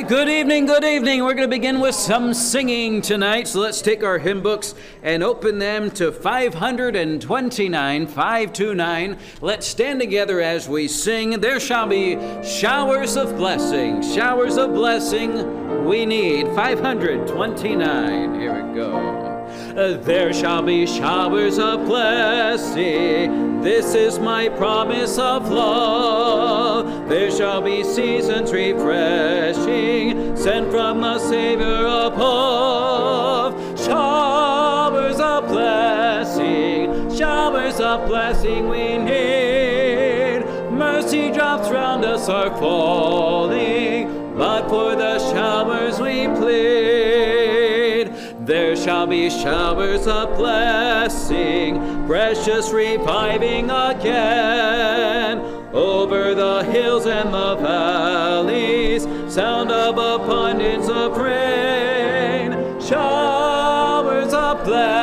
Good evening, good evening. We're going to begin with some singing tonight. So let's take our hymn books and open them to 529, 529. Let's stand together as we sing. There shall be showers of blessing we need. 529. Here we go. There shall be showers of blessing. This is my promise of love. There shall be seasons refreshing, sent from the Savior above. Showers of blessing we need. Mercy drops round us are falling, but for the showers we plead. There shall be showers of blessing, precious reviving again. Over the hills and the valleys, sound of abundance of rain. Showers of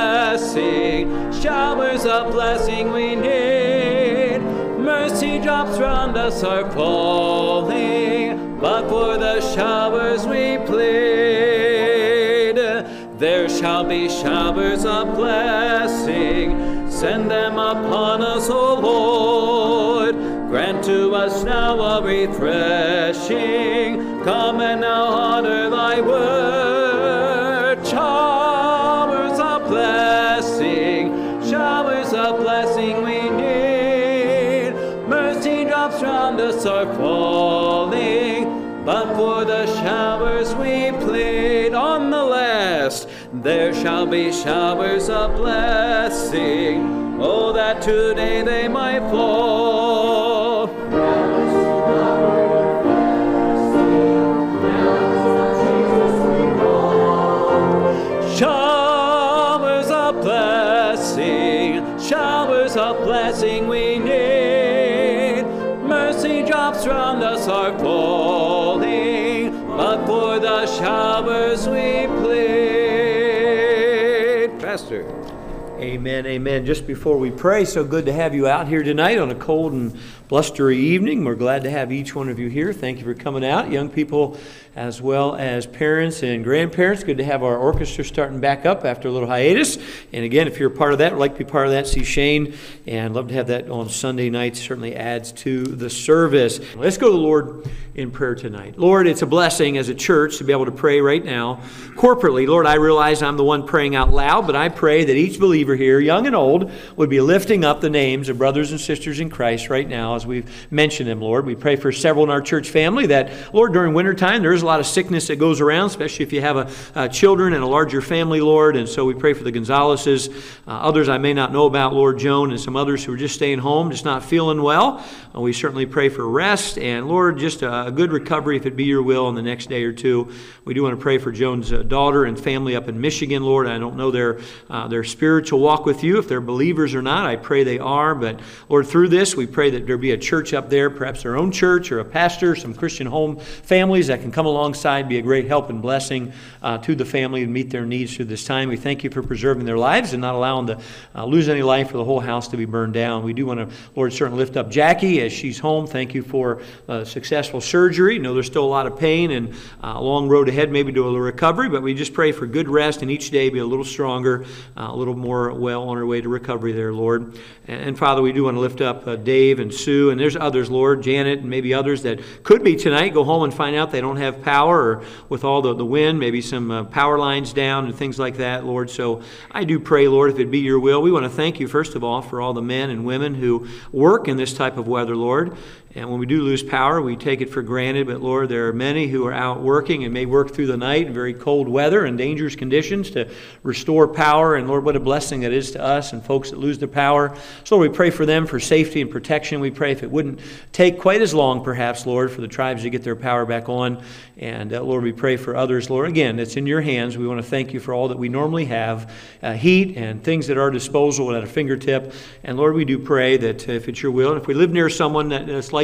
blessing we need. Mercy drops round us are falling, but for the showers we plead. There shall be showers of blessing, send them upon us, O Lord. Grant to us now a refreshing, come and now honor thy word. Showers of blessing we need. Mercy drops round us are falling, but for the showers we plead. On the last, there shall be showers of blessing, oh, that today they might fall. Showers of blessing we need. Mercy drops round us are falling, but for the showers we plead. Pastor. Amen, amen. Just before we pray, so good to have you out here tonight on a cold and blustery evening. We're glad to have each one of you here. Thank you for coming out, young people as well as parents and grandparents. Good to have our orchestra starting back up after a little hiatus. And again, if you're a part of that, would like to be part of that, see Shane, and love to have that on Sunday nights. Certainly adds to the service. Let's go to the Lord in prayer tonight. Lord, it's a blessing as a church to be able to pray right now corporately. Lord, I realize I'm the one praying out loud, but I pray that each believer here, young and old, would be lifting up the names of brothers and sisters in Christ right now as we've mentioned them, Lord. We pray for several in our church family that, Lord, during wintertime, there is a lot of sickness that goes around, especially if you have children and a larger family, Lord. And so we pray for the Gonzaleses, others I may not know about, Lord, Joan, and some others who are just staying home, just not feeling well. We certainly pray for rest and, Lord, just a good recovery if it be your will in the next day or two. We do want to pray for Joan's daughter and family up in Michigan, Lord. I don't know their spiritual walk with you, if they're believers or not. I pray they are, but Lord, through this, we pray that there be a church up there, perhaps their own church or a pastor, some Christian home families that can come alongside, be a great help and blessing to the family and meet their needs through this time. We thank you for preserving their lives and not allowing them to lose any life or the whole house to be burned down. We do want to, Lord, certainly lift up Jackie as she's home. Thank you for successful surgery. I know there's still a lot of pain and a long road ahead maybe to a recovery, but we just pray for good rest and each day be a little stronger, a little more well on our way to recovery there, Lord. And Father, we do want to lift up Dave and Sue, and there's others, Lord, Janet and maybe others that could be tonight, go home and find out they don't have power, or with all the wind, maybe some power lines down and things like that, Lord. So I do pray, Lord, if it be your will, we want to thank you, first of all, for all the men and women who work in this type of weather, Lord. And when we do lose power, we take it for granted. But Lord, there are many who are out working and may work through the night in very cold weather and dangerous conditions to restore power. And Lord, what a blessing that is to us and folks that lose their power. So Lord, we pray for them for safety and protection. We pray if it wouldn't take quite as long, perhaps, Lord, for the tribes to get their power back on. And Lord, we pray for others, Lord. Again, it's in your hands. We want to thank you for all that we normally have, heat and things at our disposal at a fingertip. And Lord, we do pray that if it's your will, and if we live near someone that's like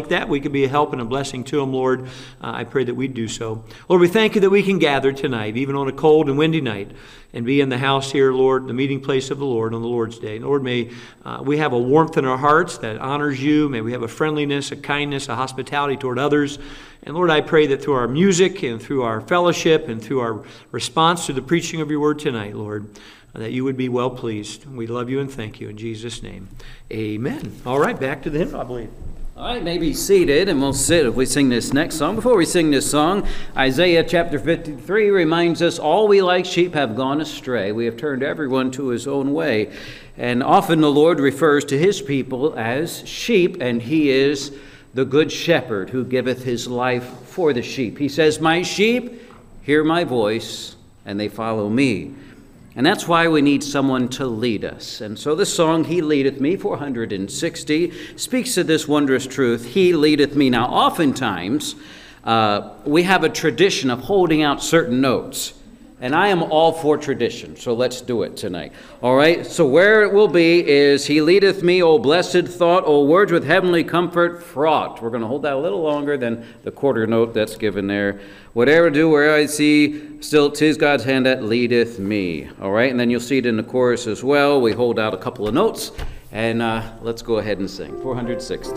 like that, we could be a help and a blessing to them, Lord, I pray that we'd do so. Lord, we thank you that we can gather tonight, even on a cold and windy night, and be in the house here, Lord, the meeting place of the Lord on the Lord's Day. Lord, may we have a warmth in our hearts that honors you. May we have a friendliness, a kindness, a hospitality toward others. And Lord, I pray that through our music and through our fellowship and through our response to the preaching of your word tonight, Lord, that you would be well pleased. We love you and thank you in Jesus' name. Amen. All right, back to the hymn, I believe. All right, may be seated, and we'll sit if we sing this next song. Before we sing this song, Isaiah chapter 53 reminds us, all we like sheep have gone astray. We have turned everyone to his own way. And often the Lord refers to his people as sheep, and he is the good shepherd who giveth his life for the sheep. He says, my sheep hear my voice, and they follow me. And that's why we need someone to lead us. And so this song, He Leadeth Me, 460, speaks to this wondrous truth, He leadeth me. Now, oftentimes, we have a tradition of holding out certain notes. And I am all for tradition, so let's do it tonight. All right, so where it will be is, He leadeth me, O blessed thought, O words with heavenly comfort fraught. We're going to hold that a little longer than the quarter note that's given there. Whatever I do, where I see, still 'tis God's hand that leadeth me. All right, and then you'll see it in the chorus as well. We hold out a couple of notes, and let's go ahead and sing. 460.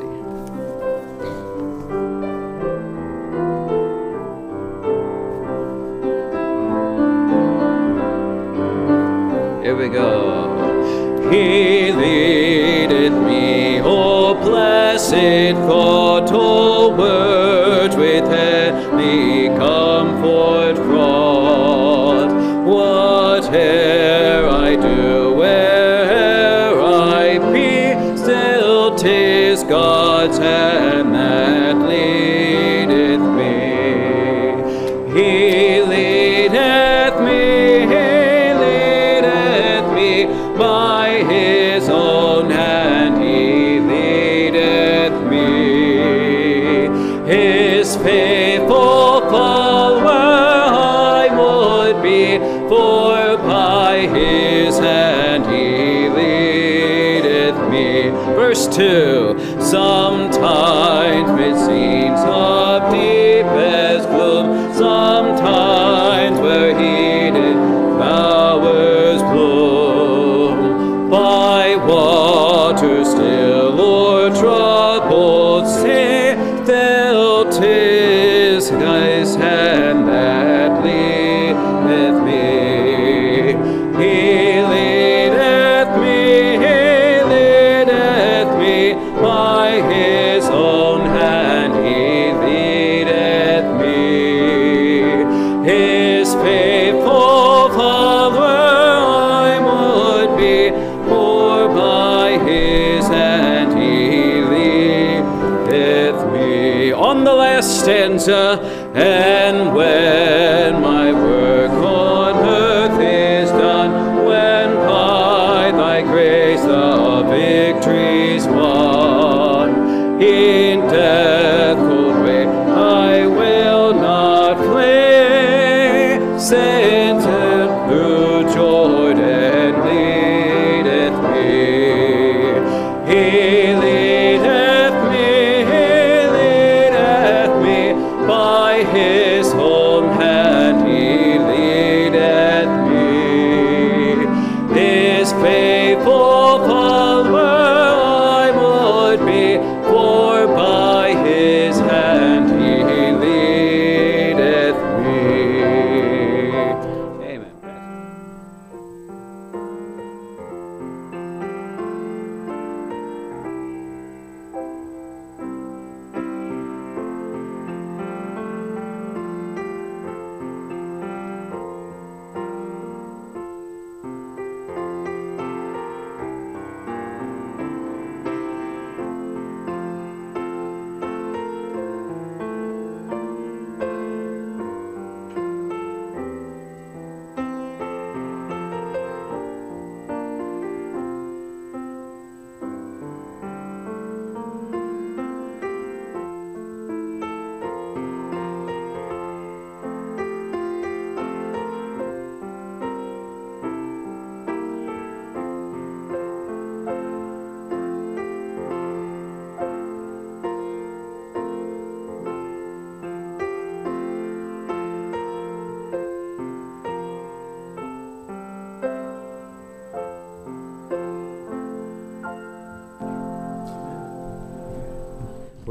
Here we go. He leadeth me, O blessed thought, O words with heavenly comfort fraught. Whate'er I do, where'er I be, still 'tis God's hand that leadeth me. He leadeth me. By his own hand he leadeth me. His faithful follower I would be, for by his hand he leadeth me. Verse 2, sometimes mid scenes of deepest gloom, sometimes where heated flowers bloom, by water still or troubled sea, still 'tis His hand that leadeth me. He leadeth me, he leadeth me, by his own hand he leadeth me. His faithful follower I would be, for by his hand he leadeth me. On the last stanza, and when my work on earth is done, when by thy grace the victory's won, in death cold way I will not flee, Satan through Jordan leadeth me. He leadeth me, he leadeth me, by his own hand he leadeth me. His faithful follower I would be, for by his hand he leadeth me. Amen.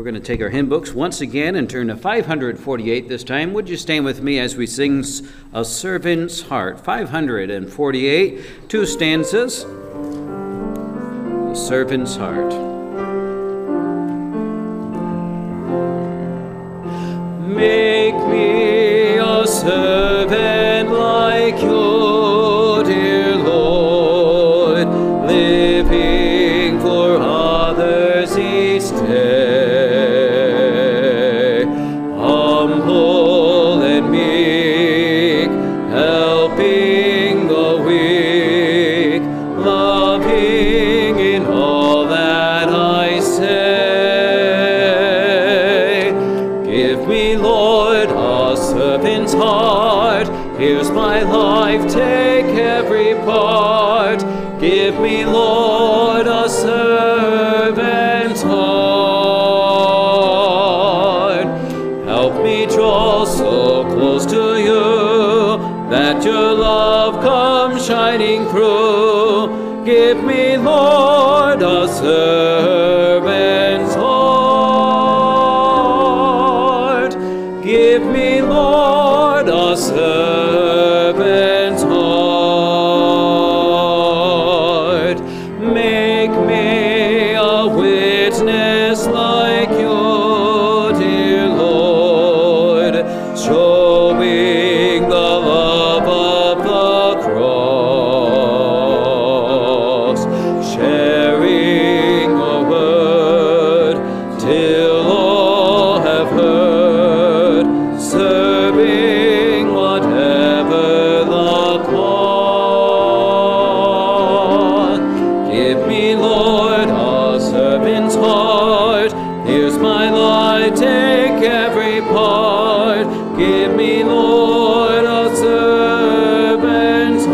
We're going to take our hymn books once again and turn to 548 this time. Would you stand with me as we sing A Servant's Heart? 548, 2 stanzas. A Servant's Heart. Make me a servant like you, dear Lord, living for others each day, humble and meek, helping the weak, loving in all that I say. Give me, Lord, a servant's heart. Here's my life, take every part. Give me, Lord, a servant's heart. Help me draw so close to you that your love comes shining through. Give me, Lord, a servant's heart. Give me, Lord, a servant's heart. Make me a witness like you, dear Lord, showing the love of the cross, sharing a word till all have heard, serving whatever the call. Give me, Lord, a servant's heart. Here's my life, take every part. Give me, Lord, a servant's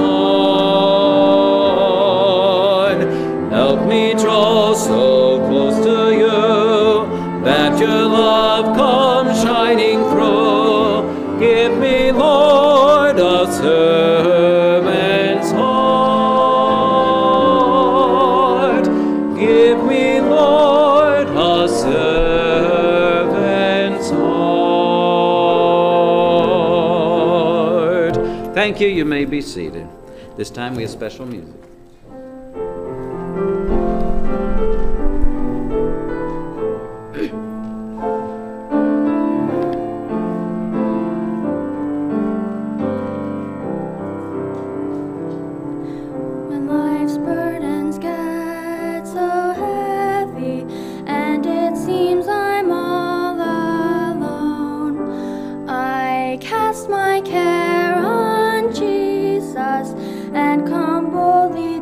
heart. Help me draw so close to you that your love comes shining through. Give me, Lord, a servant's heart. Give me, Lord, a servant's heart. Thank you. You may be seated. This time we have special music. When life's burdens get so heavy and it seems I'm all alone, I cast my care on Jesus and come boldly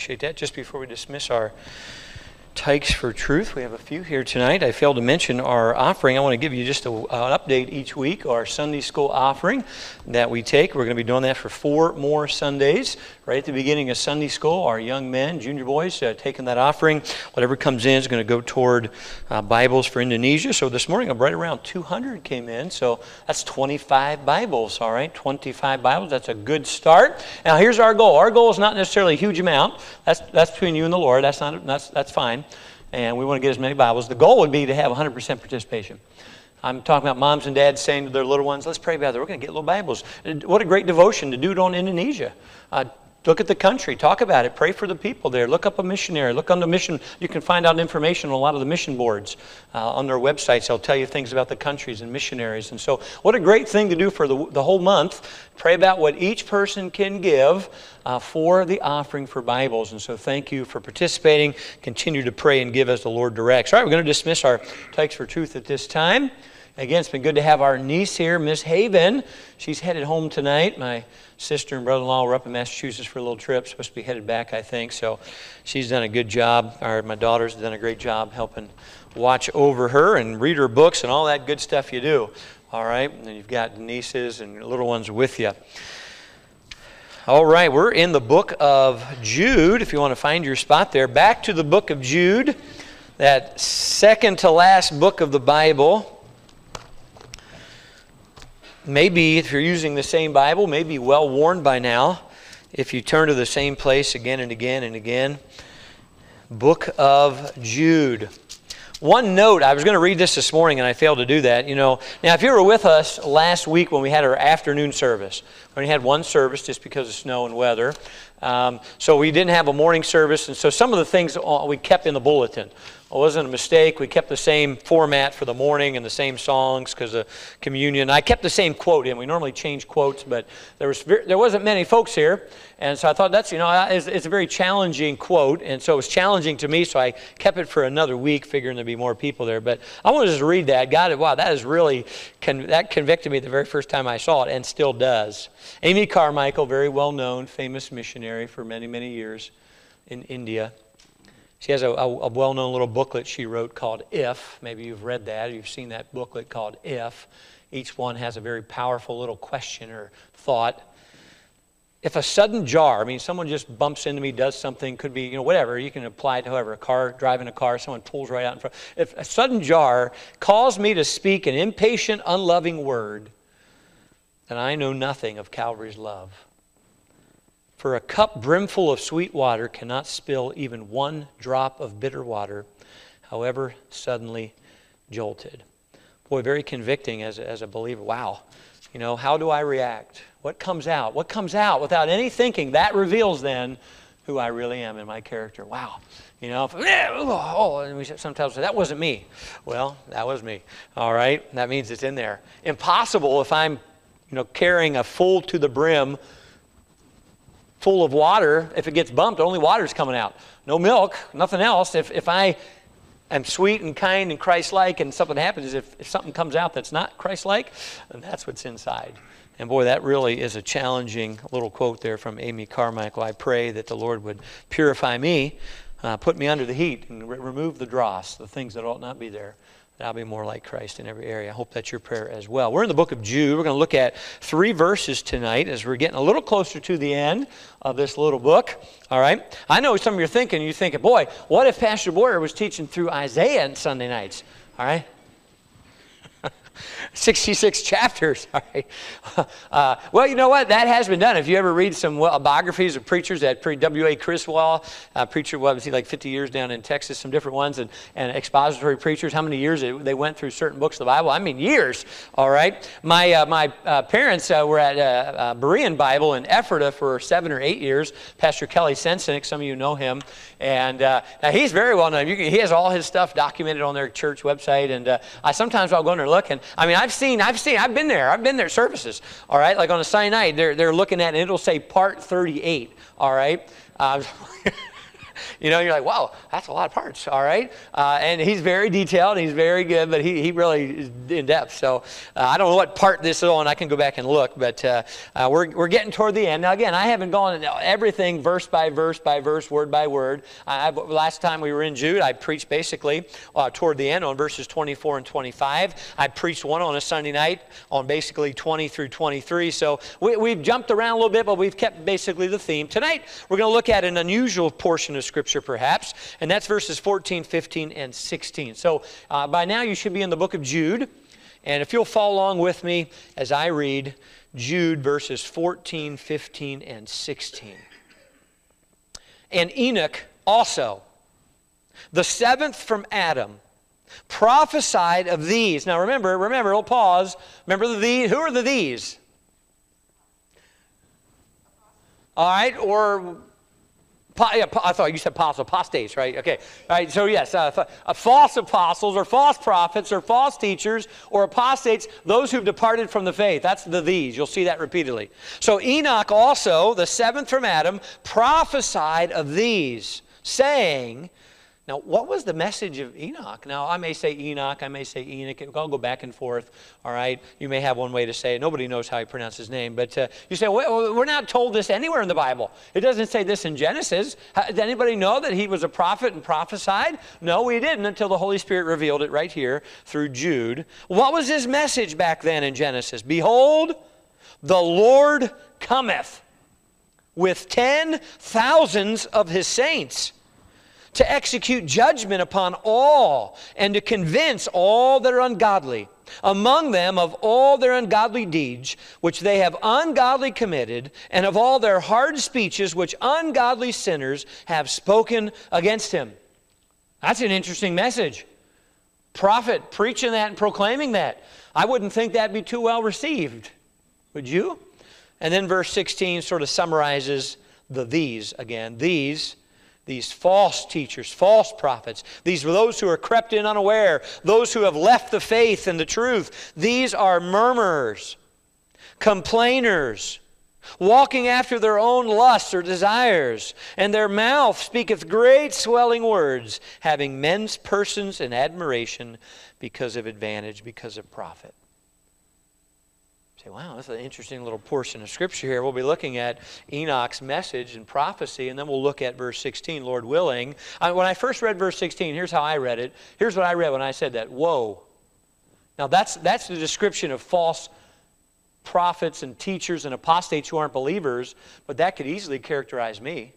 appreciate that. Just before we dismiss our Tykes for Truth, we have a few here tonight. I failed to mention our offering. I want to give you just an update each week, our Sunday school offering that we take. We're going to be doing that for 4 more Sundays. Right at the beginning of Sunday school, our young men, junior boys, taking that offering. Whatever comes in is going to go toward Bibles for Indonesia. So this morning, right around 200 came in. So that's 25 Bibles, all right? 25 Bibles. That's a good start. Now, here's our goal. Our goal is not necessarily a huge amount. That's between you and the Lord. That's fine. And we want to get as many Bibles. The goal would be to have 100% participation. I'm talking about moms and dads saying to their little ones, let's pray about it. We're going to get little Bibles. What a great devotion to do it on Indonesia. Look at the country. Talk about it. Pray for the people there. Look up a missionary. Look on the mission. You can find out information on a lot of the mission boards on their websites. They'll tell you things about the countries and missionaries. And so what a great thing to do for the whole month. Pray about what each person can give for the offering for Bibles. And so thank you for participating. Continue to pray and give as the Lord directs. All right, we're going to dismiss our Tykes for Truth at this time. Again, it's been good to have our niece here, Miss Haven. She's headed home tonight. My sister and brother-in-law were up in Massachusetts for a little trip. Supposed to be headed back, I think. So she's done a good job. My daughter's done a great job helping watch over her and read her books and all that good stuff you do. All right? And you've got nieces and little ones with you. All right, we're in the book of Jude, if you want to find your spot there. Back to the book of Jude, that second to last book of the Bible. Maybe if you're using the same Bible, maybe well worn by now. If you turn to the same place again and again and again. Book of Jude. One note, I was going to read this morning and I failed to do that. Now if you were with us last week when we had our afternoon service, we only had one service just because of snow and weather. So we didn't have a morning service, and so some of the things we kept in the bulletin. It wasn't a mistake. We kept the same format for the morning and the same songs because of communion. I kept the same quote in. We normally change quotes, but there wasn't many folks here, and so I thought that's it's a very challenging quote, and so it was challenging to me. So I kept it for another week, figuring there'd be more people there. But I want to just read that. God, wow, that is really that convicted me the very first time I saw it, and still does. Amy Carmichael, very well known, famous missionary for many, many years in India. She has a well-known little booklet she wrote called If. Maybe you've read that or you've seen that booklet called If. Each one has a very powerful little question or thought. If a sudden jar, someone just bumps into me, does something, could be, whatever, you can apply it to whoever, driving a car, someone pulls right out in front. If a sudden jar calls me to speak an impatient, unloving word, then I know nothing of Calvary's love. For a cup brimful of sweet water cannot spill even one drop of bitter water, however suddenly jolted. Boy, very convicting as a believer. Wow. How do I react? What comes out? What comes out without any thinking? That reveals then who I really am in my character. Wow. And we sometimes say, that wasn't me. Well, that was me. All right. That means it's in there. Impossible if I'm, carrying a full to the brim full of water. If it gets bumped, only water's coming out. No milk, nothing else. If I am sweet and kind and Christ-like and something happens, if something comes out that's not Christ-like, then that's what's inside. And boy, that really is a challenging little quote there from Amy Carmichael. I pray that the Lord would purify me, put me under the heat, and remove the dross, the things that ought not be there. I'll be more like Christ in every area. I hope that's your prayer as well. We're in the book of Jude. We're going to look at 3 verses tonight as we're getting a little closer to the end of this little book. All right. I know some of you are thinking, boy, what if Pastor Boyer was teaching through Isaiah on Sunday nights? All right. 66 chapters. All right. Well, you know what? That has been done. If you ever read some biographies of preachers, that W.A. Criswell, preacher, was he like 50 years down in Texas, some different ones, and expository preachers, how many years they went through certain books of the Bible? Years. All right. My parents were at Berean Bible in Ephrata for 7 or 8 years. Pastor Kelly Sensenik, some of you know him, and now he's very well known. He has all his stuff documented on their church website, and sometimes I'll go in there and look, and I've been there services, all right, like on a Sunday night, they're looking at, and it'll say part 38, all right, You're like, wow, that's a lot of parts, all right? And he's very detailed, he's very good, but he really is in depth. So I don't know what part this is on. I can go back and look, but we're getting toward the end. Now, again, I haven't gone into everything verse by verse, word by word. Last time we were in Jude, I preached basically toward the end on verses 24 and 25. I preached one on a Sunday night on basically 20 through 23. So we've jumped around a little bit, but we've kept basically the theme. Tonight, we're going to look at an unusual portion of Scripture, perhaps, and that's verses 14, 15, and 16. So by now, you should be in the book of Jude. And if you'll follow along with me as I read Jude verses 14, 15, and 16. And Enoch also, the seventh from Adam, prophesied of these. Now remember, we'll pause. Remember the these. Who are the these? All right, or I thought you said apostates, right? Okay, all right. So yes, false apostles or false prophets or false teachers or apostates, those who've departed from the faith. That's the these. You'll see that repeatedly. So Enoch also, the seventh from Adam, prophesied of these, saying. Now, what was the message of Enoch? Now, I may say Enoch, I may say Enoch. I'll go back and forth, all right? You may have one way to say it. Nobody knows how you pronounce his name. But you say, well, we're not told this anywhere in the Bible. It doesn't say this in Genesis. Did anybody know that he was a prophet and prophesied? No, we didn't until the Holy Spirit revealed it right here through Jude. What was his message back then in Genesis? Behold, the Lord cometh with 10,000s of his saints, to execute judgment upon all, and to convince all that are ungodly, among them of all their ungodly deeds, which they have ungodly committed, and of all their hard speeches, which ungodly sinners have spoken against him. That's an interesting message. Prophet preaching that and proclaiming that. I wouldn't think that'd be too well received. Would you? And then verse 16 sort of summarizes these again. These false teachers, false prophets. These are those who are crept in unaware, those who have left the faith and the truth. These are murmurers, complainers, walking after their own lusts or desires, and their mouth speaketh great swelling words, having men's persons in admiration because of advantage, because of profit. Say, wow, that's an interesting little portion of Scripture here. We'll be looking at Enoch's message and prophecy, and then we'll look at verse 16, Lord willing. When I first read verse 16, here's how I read it. Here's what I read when I said that. Whoa. Now, that's the description of false prophets and teachers and apostates who aren't believers, but that could easily characterize me.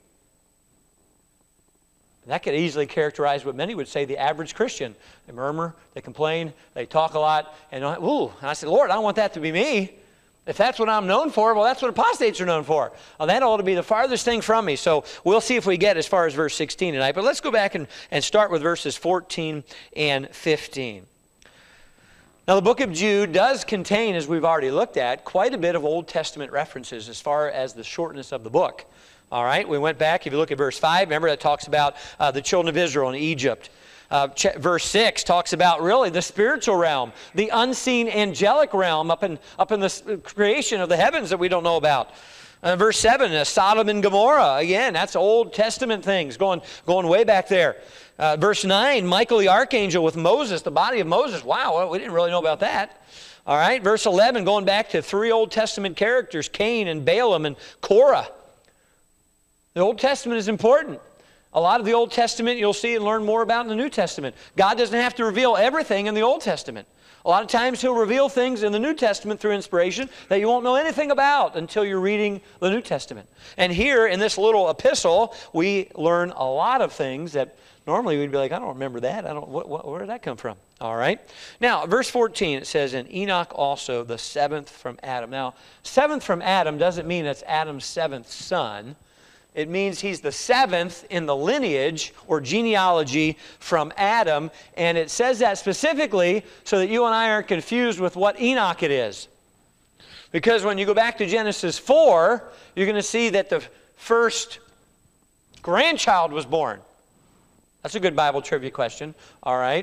That could easily characterize what many would say the average Christian. They murmur, they complain, they talk a lot, and I said, Lord, I don't want that to be me. If that's what I'm known for, well, that's what apostates are known for. Well, that ought to be the farthest thing from me. So we'll see if we get as far as verse 16 tonight. But let's go back and start with verses 14 and 15. Now, the book of Jude does contain, as we've already looked at, quite a bit of Old Testament references as far as the shortness of the book. All right, we went back. If you look at verse 5, remember that talks about the children of Israel in Egypt. Verse 6 talks about really the spiritual realm, the unseen angelic realm up in the creation of the heavens that we don't know about. Verse 7, Sodom and Gomorrah. Again, that's Old Testament things going way back there. Verse 9, Michael the archangel with Moses, the body of Moses. Wow, we didn't really know about that. All right, verse 11, going back to 3 Old Testament characters, Cain and Balaam and Korah. The Old Testament is important. A lot of the Old Testament you'll see and learn more about in the New Testament. God doesn't have to reveal everything in the Old Testament. A lot of times He'll reveal things in the New Testament through inspiration that you won't know anything about until you're reading the New Testament. And here in this little epistle, we learn a lot of things that normally we'd be like, I don't remember that. Where did that come from? All right. Now, verse 14, it says, and Enoch also, the seventh from Adam. Now, seventh from Adam doesn't mean it's Adam's seventh son. It means he's the seventh in the lineage or genealogy from Adam. And it says that specifically so that you and I aren't confused with what Enoch it is. Because when you go back to Genesis 4, you're going to see that the first grandchild was born. That's a good Bible trivia question. All right.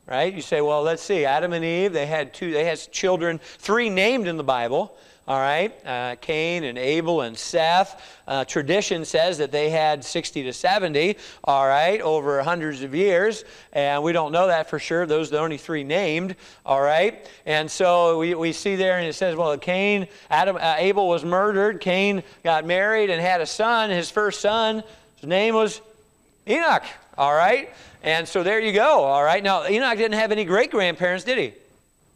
right? You say, well, let's see. Adam and Eve, they had children, 3 named in the Bible. All right, Cain and Abel and Seth. Tradition says that they had 60 to 70, all right, over hundreds of years. And we don't know that for sure. Those are the only 3 named, all right. And so we see there, and it says, well, Abel was murdered. Cain got married and had a son. His first son, his name was Enoch, all right. And so there you go, all right. Now, Enoch didn't have any great-grandparents, did he?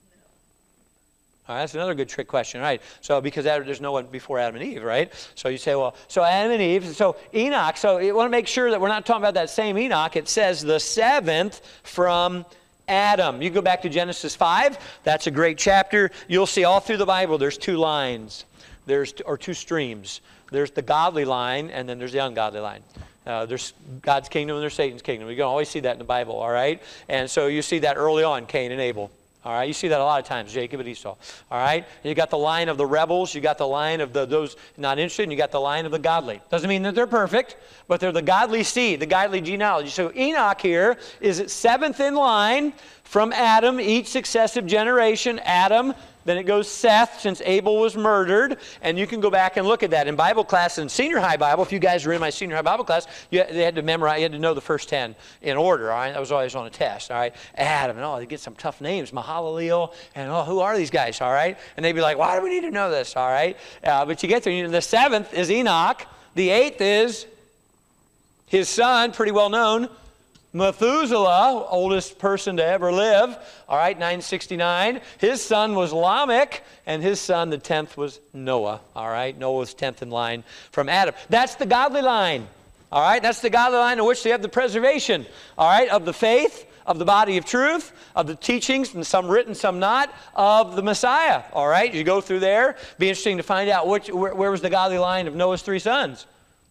All right, that's another good trick question, right? So, because there's no one before Adam and Eve, right? So you say, well, so Adam and Eve, so Enoch, so you want to make sure that we're not talking about that same Enoch. It says the 7th from Adam. You go back to Genesis 5. That's a great chapter. You'll see all through the Bible there's 2 lines. Or 2 streams. There's the godly line, and then there's the ungodly line. There's God's kingdom and there's Satan's kingdom. You can always see that in the Bible, all right? And so you see that early on, Cain and Abel. All right, you see that a lot of times, Jacob and Esau. All right, you got the line of the rebels, you got the line of those not interested, and you got the line of the godly. Doesn't mean that they're perfect, but they're the godly seed, the godly genealogy. So Enoch here is 7th in line from Adam, each successive generation. Adam, then it goes Seth, since Abel was murdered. And you can go back and look at that. In Bible class, in senior high Bible, if you guys were in my senior high Bible class, they had to memorize, you had to know the first 10 in order, all right? That was always on a test, all right? Adam, and they get some tough names, Mahalalel, and who are these guys, all right? And they'd be like, why do we need to know this, all right? But you get there, the 7th is Enoch. The 8th is his son, pretty well known, Methuselah, oldest person to ever live, all right, 969. His son was Lamech, and his son, the 10th, was Noah, all right? Noah was 10th in line from Adam. That's the godly line, all right? That's the godly line in which they have the preservation, all right, of the faith, of the body of truth, of the teachings, and some written, some not, of the Messiah, all right? You go through there. Be interesting to find out where was the godly line of Noah's 3 sons.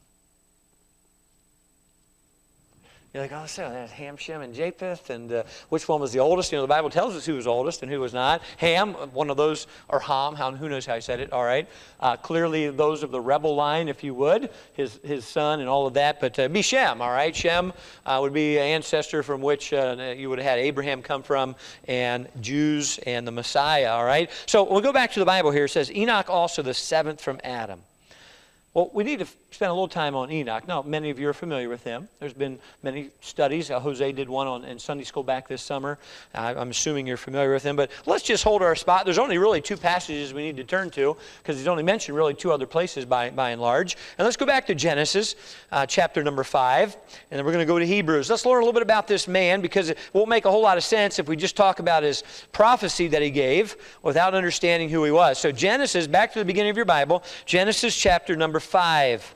You're like, that's Ham, Shem, and Japheth, and which one was the oldest? You know, the Bible tells us who was oldest and who was not. Ham, one of those, or Ham, who knows how I said it, all right. Clearly those of the rebel line, if you would, his son and all of that, but be Shem, all right. Shem would be an ancestor from which you would have had Abraham come from, and Jews and the Messiah, all right. So we'll go back to the Bible here. It says, Enoch also the 7th from Adam. Well, we need to spend a little time on Enoch. Now, many of you are familiar with him. There's been many studies. Jose did one in Sunday school back this summer. I'm assuming you're familiar with him. But let's just hold our spot. There's only really 2 passages we need to turn to because he's only mentioned really 2 other places by and large. And let's go back to Genesis chapter number 5. And then we're going to go to Hebrews. Let's learn a little bit about this man because it won't make a whole lot of sense if we just talk about his prophecy that he gave without understanding who he was. So Genesis, back to the beginning of your Bible, Genesis chapter number 5.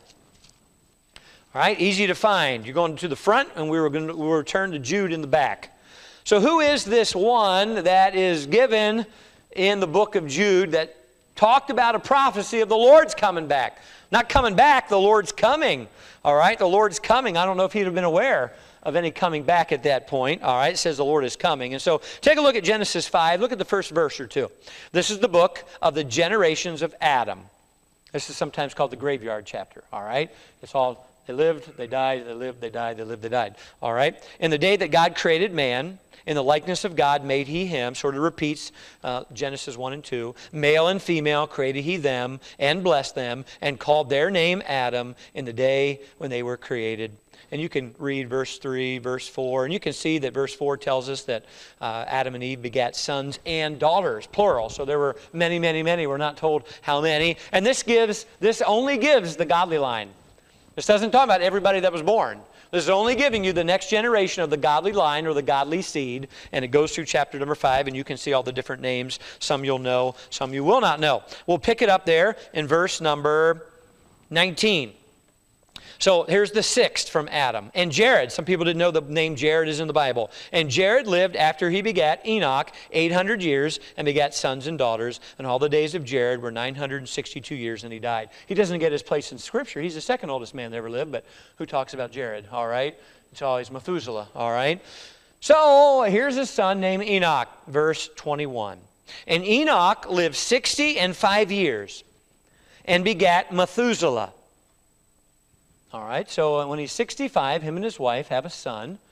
All right, easy to find. You're going to the front, and we'll return to Jude in the back. So who is this one that is given in the book of Jude that talked about a prophecy of the Lord's coming back? Not coming back, the Lord's coming. All right, the Lord's coming. I don't know if he'd have been aware of any coming back at that point. All right, it says the Lord is coming. And so take a look at Genesis 5. Look at the first verse or 2. This is the book of the generations of Adam. This is sometimes called the graveyard chapter, all right? It's all, they lived, they died, they lived, they died, they lived, they died, all right? In the day that God created man, in the likeness of God made he him, sort of repeats Genesis 1 and 2. Male and female created he them, and blessed them, and called their name Adam in the day when they were created. And you can read verse 3, verse 4, and you can see that verse 4 tells us that Adam and Eve begat sons and daughters, plural. So there were many, many, many. We're not told how many. And this only gives the godly line. This doesn't talk about everybody that was born. This is only giving you the next generation of the godly line or the godly seed. And it goes through chapter number 5, and you can see all the different names. Some you'll know, some you will not know. We'll pick it up there in verse number 19. So here's the 6th from Adam. And Jared, some people didn't know the name Jared is in the Bible. And Jared lived after he begat Enoch 800 years and begat sons and daughters. And all the days of Jared were 962 years, and he died. He doesn't get his place in Scripture. He's the 2nd oldest man that ever lived, but who talks about Jared, all right? It's always Methuselah, all right? So here's his son named Enoch, verse 21. And Enoch lived 65 years and begat Methuselah. All right, so when he's 65, him and his wife have a son.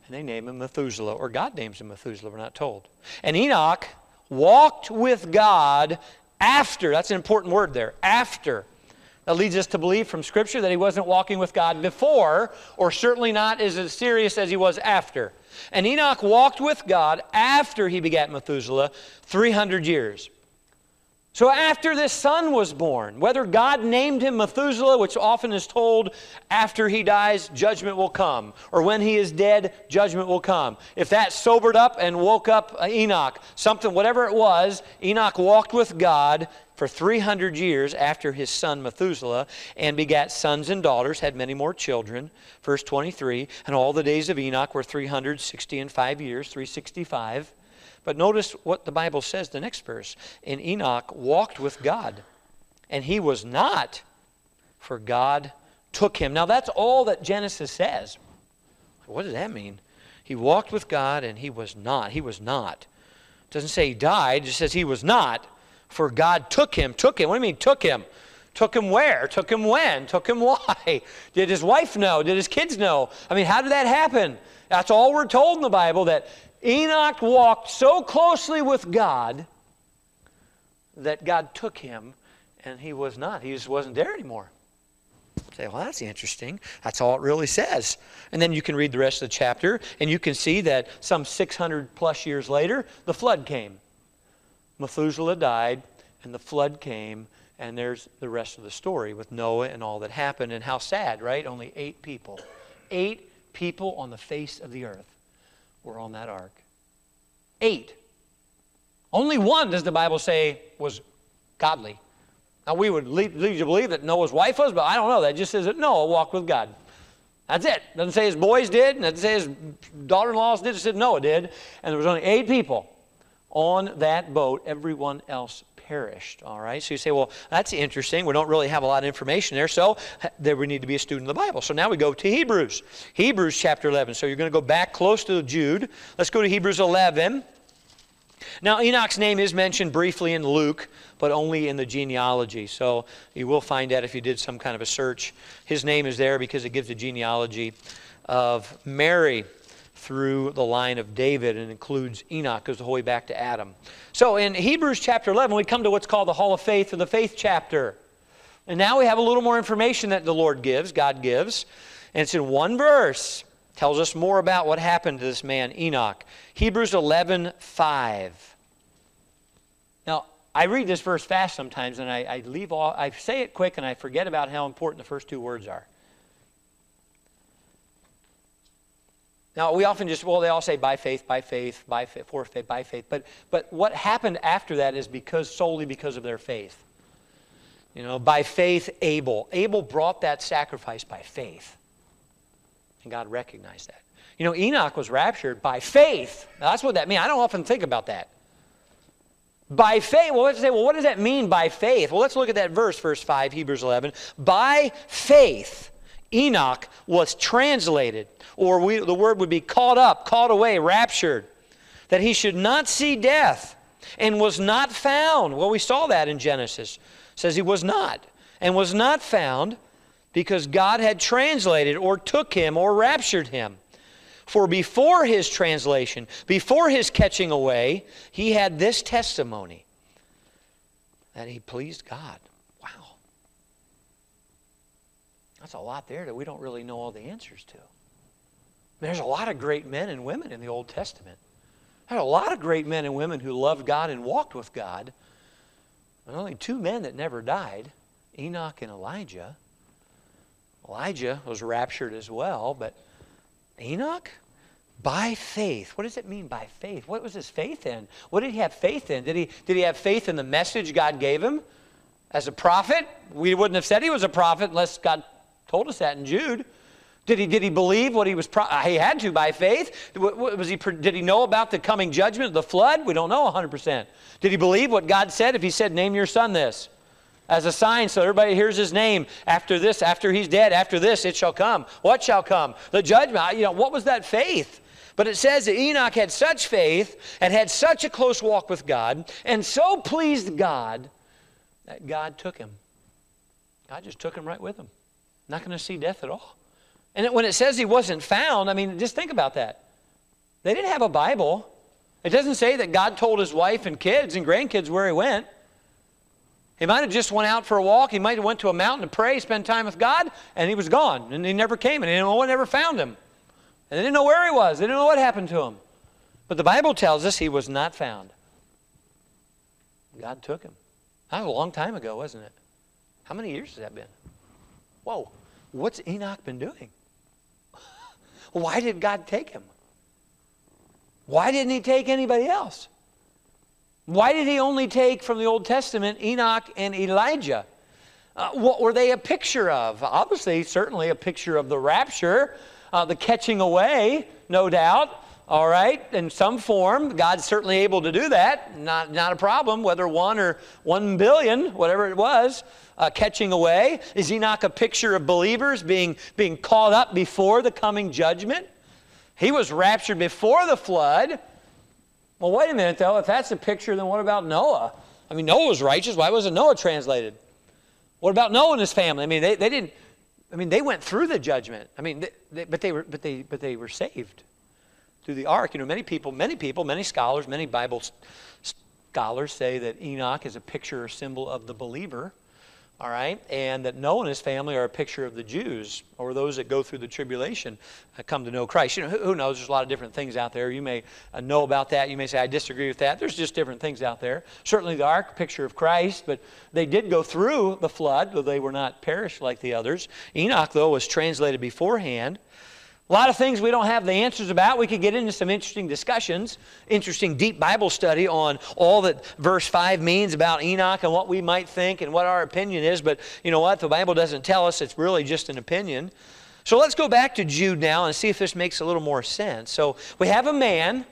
And they name him Methuselah, or God names him Methuselah, we're not told. And Enoch walked with God after. That's an important word there, after. That leads us to believe from Scripture that he wasn't walking with God before, or certainly not as serious as he was after. And Enoch walked with God after he begat Methuselah 300 years. So after this son was born, whether God named him Methuselah, which often is told after he dies, judgment will come. Or when he is dead, judgment will come. If that sobered up and woke up Enoch, whatever it was, Enoch walked with God for 300 years after his son Methuselah, and begat sons and daughters, had many more children. Verse 23, and all the days of Enoch were 365 years, 365. But notice what the Bible says, the next verse. And Enoch walked with God, and he was not, for God took him. Now that's all that Genesis says. What does that mean? He walked with God, and he was not. He was not. It doesn't say he died, it just says he was not, for God took him. Took him. What do you mean, took him? Took him where? Took him when? Took him why? Did his wife know? Did his kids know? I mean, how did that happen? That's all we're told in the Bible, that Enoch walked so closely with God that God took him, and he was not. He just wasn't there anymore. Say, well, that's interesting. That's all it really says. And then you can read the rest of the chapter, and you can see that some 600 plus years later, the flood came. Methuselah died, and the flood came, and there's the rest of the story with Noah and all that happened. And how sad, right? Only 8 people. 8 people on the face of the earth were on that ark. 8. Only 1, does the Bible say, was godly. Now we would lead you to believe that Noah's wife was, but I don't know. That just says that Noah walked with God. That's it. Doesn't say his boys did, and doesn't say his daughter-in-laws did. It said Noah did. And there was only 8 people on that boat. Everyone else perished. All right? So you say, well, that's interesting. We don't really have a lot of information there, so there we need to be a student of the Bible. So now we go to Hebrews. Hebrews chapter 11. So you're going to go back close to Jude. Let's go to Hebrews 11. Now, Enoch's name is mentioned briefly in Luke, but only in the genealogy. So you will find that if you did some kind of a search. His name is there because it gives the genealogy of Mary through the line of David, and includes Enoch, goes the whole way back to Adam. So in Hebrews chapter 11, we come to what's called the Hall of Faith, or the faith chapter. And now we have a little more information that the Lord gives, God gives. And it's in one verse. Tells us more about what happened to this man, Enoch. Hebrews 11:5. Now, I read this verse fast sometimes, and I say it quick, and I forget about how important the first 2 words are. Now, we often they all say by faith, for faith, by faith. But what happened after that is solely because of their faith. You know, by faith, Abel. Abel brought that sacrifice by faith. And God recognized that. You know, Enoch was raptured by faith. Now, that's what that means. I don't often think about that. By faith. Well, let's say, what does that mean by faith? Well, let's look at that verse 5, Hebrews 11. By faith, Enoch was translated, or the word would be caught up, caught away, raptured, that he should not see death, and was not found. Well, we saw that in Genesis. It says he was not, and was not found, because God had translated, or took him, or raptured him. For before his translation, before his catching away, he had this testimony, that he pleased God. Wow. That's a lot there that we don't really know all the answers to. There's a lot of great men and women in the Old Testament. There's a lot of great men and women who loved God and walked with God. But only 2 men that never died, Enoch and Elijah. Elijah was raptured as well, but Enoch, by faith. What does it mean by faith? What was his faith in? What did he have faith in? Did he have faith in the message God gave him as a prophet? We wouldn't have said he was a prophet unless God told us that in Jude. Did he believe what he was? He had to by faith. Did he know about the coming judgment, the flood? We don't know 100%. Did he believe what God said? If he said, "Name your son this," as a sign so everybody hears his name. After this, after he's dead, after this, it shall come. What shall come? The judgment. What was that faith? But it says that Enoch had such faith and had such a close walk with God and so pleased God that God took him. God just took him right with him. Not going to see death at all. And when it says he wasn't found, I mean, just think about that. They didn't have a Bible. It doesn't say that God told his wife and kids and grandkids where he went. He might have just went out for a walk. He might have went to a mountain to pray, spend time with God, and he was gone. And he never came, and no one ever found him. And they didn't know where he was. They didn't know what happened to him. But the Bible tells us he was not found. God took him. That was a long time ago, wasn't it? How many years has that been? Whoa, what's Enoch been doing? Why did God take him? Why didn't he take anybody else? Why did he only take from the Old Testament Enoch and Elijah? What were they a picture of? Obviously, certainly a picture of the rapture, the catching away, no doubt. All right, in some form, God's certainly able to do that. Not a problem, whether 1 or 1 billion, whatever it was, catching away. Is Enoch a picture of believers being caught up before the coming judgment? He was raptured before the flood. Well, wait a minute, though. If that's a picture, then what about Noah? I mean, Noah was righteous. Why wasn't Noah translated? What about Noah and his family? I mean, they didn't. I mean, they went through the judgment. I mean, but they were saved through the ark. You know, many scholars, many Bible scholars say that Enoch is a picture or symbol of the believer. All right, and that Noah and his family are a picture of the Jews, or those that go through the tribulation come to know Christ. You know, who knows? There's a lot of different things out there. You may know about that. You may say, I disagree with that. There's just different things out there. Certainly the ark, picture of Christ, but they did go through the flood, though they were not perished like the others. Enoch, though, was translated beforehand. A lot of things we don't have the answers about. We could get into some interesting discussions, interesting deep Bible study on all that verse 5 means about Enoch and what we might think and what our opinion is. But you know what? The Bible doesn't tell us. It's really just an opinion. So let's go back to Jude now and see if this makes a little more sense. So we have a man.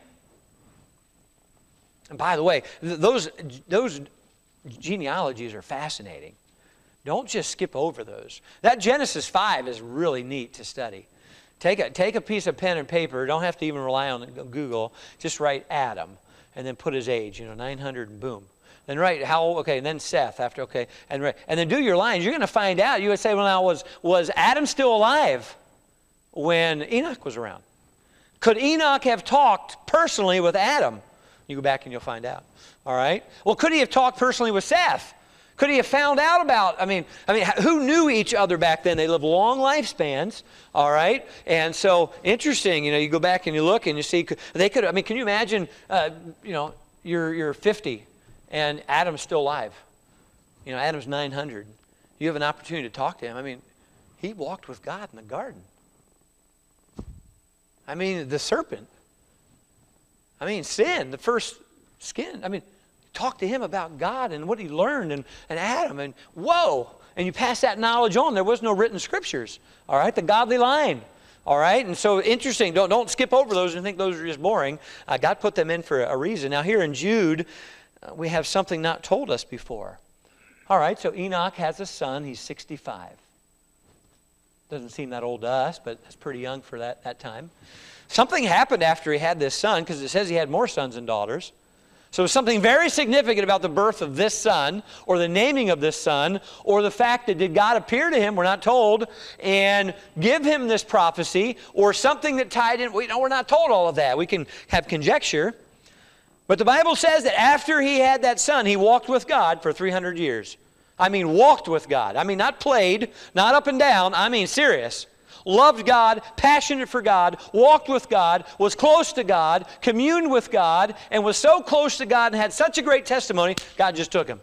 And by the way, those genealogies are fascinating. Don't just skip over those. That Genesis 5 is really neat to study. Take a piece of pen and paper. Don't have to even rely on Google. Just write Adam and then put his age, 900 and boom. Then write how old, okay, and then Seth after, okay, and then do your lines. You're going to find out. You would say, well, now, was Adam still alive when Enoch was around? Could Enoch have talked personally with Adam? You go back and you'll find out. All right? Well, could he have talked personally with Seth? Could he have found out about, I mean, who knew each other back then? They lived long lifespans, all right? And so, interesting, you go back and you look and you see, they could, can you imagine, you're 50 and Adam's still alive. Adam's 900. You have an opportunity to talk to him. He walked with God in the garden. The serpent. Sin, the first skin. Talk to him about God and what he learned and Adam and whoa. And you pass that knowledge on. There was no written scriptures. All right, the godly line. All right, and so interesting. Don't skip over those and think those are just boring. God put them in for a reason. Now here in Jude, we have something not told us before. All right, so Enoch has a son. He's 65. Doesn't seem that old to us, but that's pretty young for that time. Something happened after he had this son, because it says he had more sons and daughters. So something very significant about the birth of this son, or the naming of this son, or the fact that did God appear to him, we're not told, and give him this prophecy, or something that tied in. We're not told all of that. We can have conjecture. But the Bible says that after he had that son, he walked with God for 300 years. Walked with God. Not played, not up and down. Serious. Loved God, passionate for God, walked with God, was close to God, communed with God, and was so close to God and had such a great testimony, God just took him.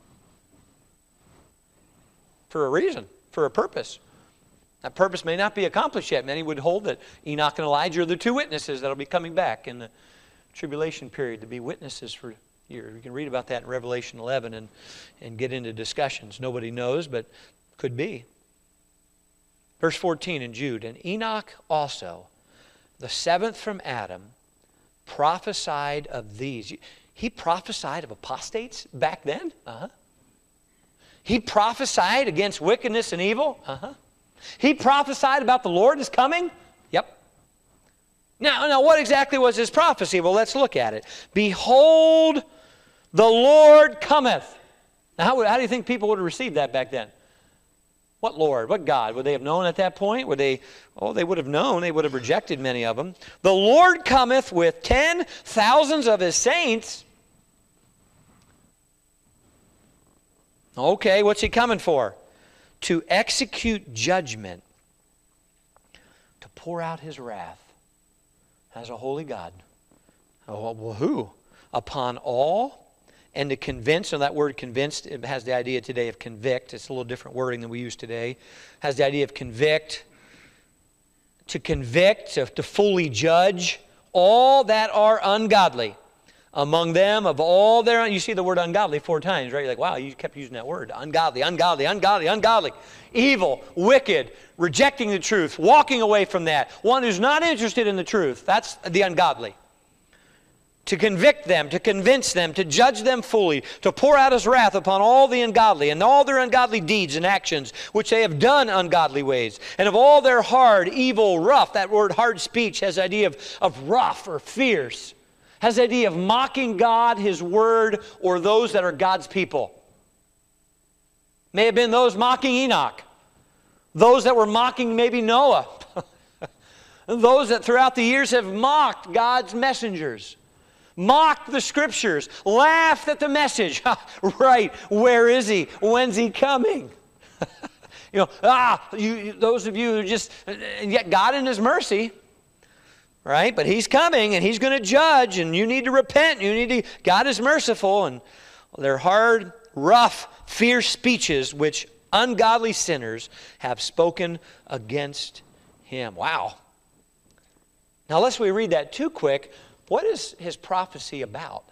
For a reason, for a purpose. That purpose may not be accomplished yet. Many would hold that Enoch and Elijah are the two witnesses that will be coming back in the tribulation period to be witnesses for years. We can read about that in Revelation 11 and get into discussions. Nobody knows, but could be. Verse 14 in Jude, and Enoch also, the seventh from Adam, prophesied of these. He prophesied of apostates back then? He prophesied against wickedness and evil? He prophesied about the Lord is coming? Yep. Now, what exactly was his prophecy? Well, let's look at it. Behold, the Lord cometh. Now, how do you think people would have received that back then? What Lord? What God? Would they have known at that point? They would have known. They would have rejected many of them. The Lord cometh with 10,000s of his saints. Okay, what's he coming for? To execute judgment, to pour out his wrath as a holy God. Oh, well, who? Upon all. And to convince, and that word convinced, it has the idea today of convict. It's a little different wording than we use today. It has the idea of convict. To convict, to fully judge all that are ungodly. Among them of all their, you see the word ungodly 4 times, right? You're like, wow, you kept using that word. Ungodly, ungodly, ungodly, ungodly. Evil, wicked, rejecting the truth, walking away from that. One who's not interested in the truth. That's the ungodly. To convict them, to convince them, to judge them fully, to pour out his wrath upon all the ungodly and all their ungodly deeds and actions, which they have done ungodly ways, and of all their hard, evil, rough. That word hard speech has the idea of rough or fierce. Has the idea of mocking God, his word, or those that are God's people. May have been those mocking Enoch. Those that were mocking maybe Noah. Those that throughout the years have mocked God's messengers. Mocked the Scriptures, laughed at the message. Right, where is he? When's he coming? Those of you who just, and yet God in his mercy, right? But he's coming and he's going to judge, and you need to repent. God is merciful, and they're hard, rough, fierce speeches which ungodly sinners have spoken against him. Wow. Now, lest we read that too quick, what is his prophecy about?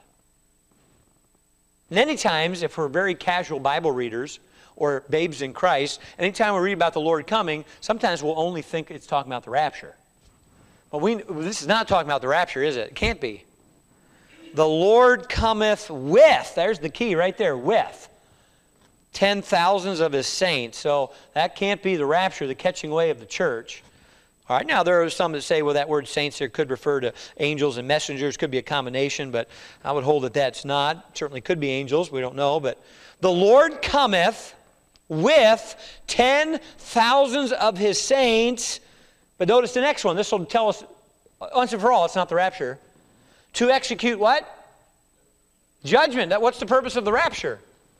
Many times, if we're very casual Bible readers or babes in Christ, anytime we read about the Lord coming, sometimes we'll only think it's talking about the rapture. But this is not talking about the rapture, is it? It can't be. The Lord cometh with, there's the key right there, with 10,000s of his saints. So that can't be the rapture, the catching away of the church. All right, now there are some that say, well, that word saints there could refer to angels and messengers, could be a combination, but I would hold that that's not. Certainly could be angels, we don't know. But the Lord cometh with 10,000s of his saints. But notice the next one. This will tell us once and for all, it's not the rapture. To execute what? Judgment. What's the purpose of the rapture?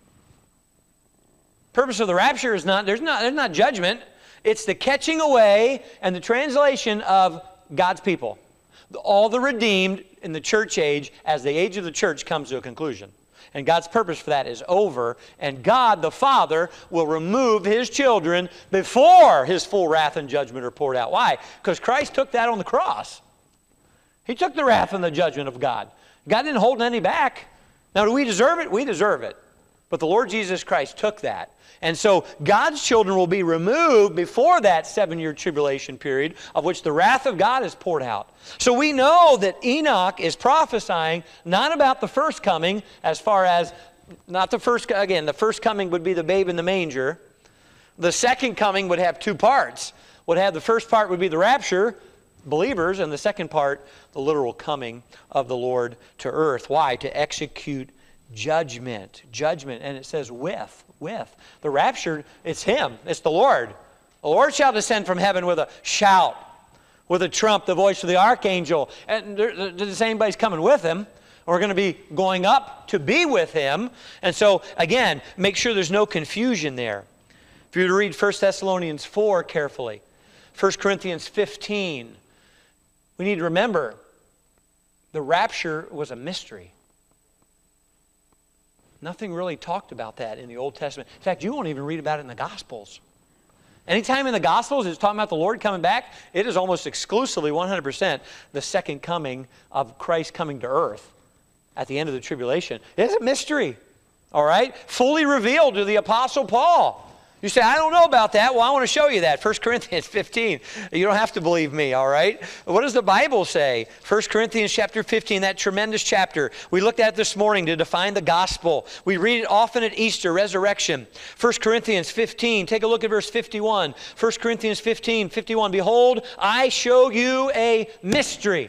Purpose of the rapture is there's not judgment. It's the catching away and the translation of God's people. All the redeemed in the church age as the age of the church comes to a conclusion. And God's purpose for that is over. And God the Father will remove his children before his full wrath and judgment are poured out. Why? Because Christ took that on the cross. He took the wrath and the judgment of God. God didn't hold any back. Now, do we deserve it? We deserve it. But the Lord Jesus Christ took that. And so God's children will be removed before that 7-year tribulation period of which the wrath of God is poured out. So we know that Enoch is prophesying not about the first coming as far as, not the first, again, the first coming would be the babe in the manger. The second coming would have 2 parts. The first part would be the rapture, believers, and the second part, the literal coming of the Lord to earth. Why? To execute judgment. And it says with. The rapture, it's him. It's the Lord. The Lord shall descend from heaven with a shout, with a trump, the voice of the archangel. And there's anybody's coming with him. We're going to be going up to be with him. And so, again, make sure there's no confusion there. If you were to read 1 Thessalonians 4 carefully, 1 Corinthians 15, we need to remember the rapture was a mystery. Nothing really talked about that in the Old Testament. In fact, you won't even read about it in the Gospels. Anytime in the Gospels it's talking about the Lord coming back, it is almost exclusively 100% the second coming of Christ coming to earth at the end of the tribulation. It's a mystery, all right? Fully revealed to the Apostle Paul. You say, I don't know about that. Well, I want to show you that. 1 Corinthians 15. You don't have to believe me, all right? What does the Bible say? 1 Corinthians chapter 15, that tremendous chapter. We looked at it this morning to define the gospel. We read it often at Easter, resurrection. 1 Corinthians 15, take a look at verse 51. 1 Corinthians 15, 51. Behold, I show you a mystery.